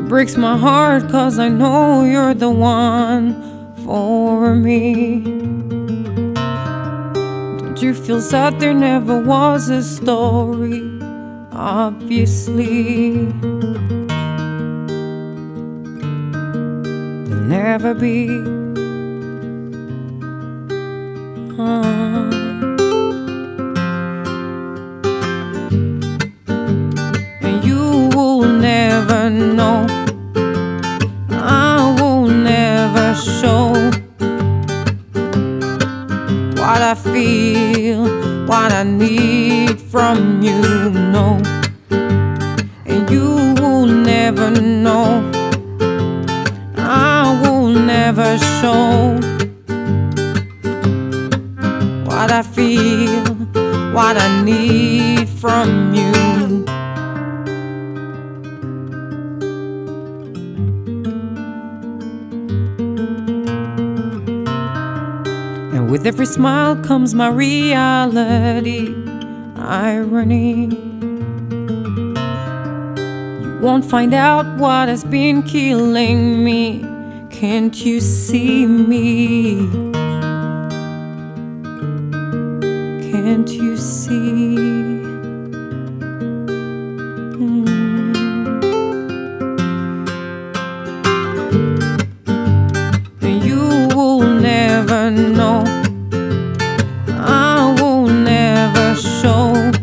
breaks my heart, 'cause I know you're the one for me. Don't you feel sad? There never was a story, obviously. There'll never be. And you will never know. I will never show what I feel, what I need from you, no. And you will never know. I will never show what I feel, what I need from you. And with every smile comes my reality, irony. You won't find out what has been killing me. Can't you see me? Can't you see? And you will never know. I will never show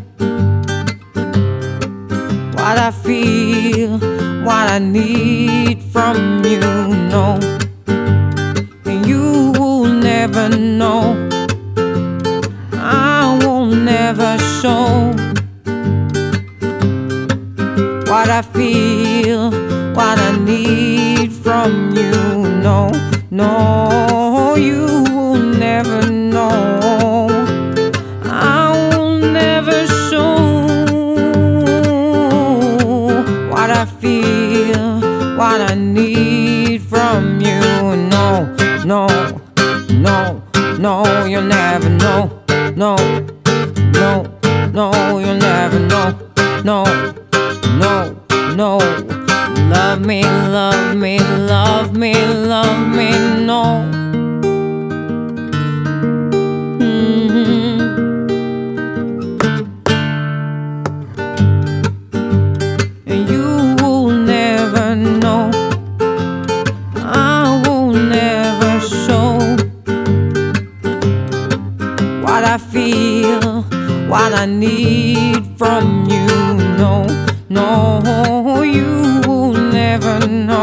what I feel, what I need from you, no. And you will never know. I will never show what I feel, what I need from you, no. No, you will never know. I will never show what I feel, what I need from you, no. No, no, no, you'll never know. No, no, no, you'll never know. No, no, no. Love me, love me, love me, love me, no. And you will never know. I will never show what I feel, what I need from you, no. No, you will never know.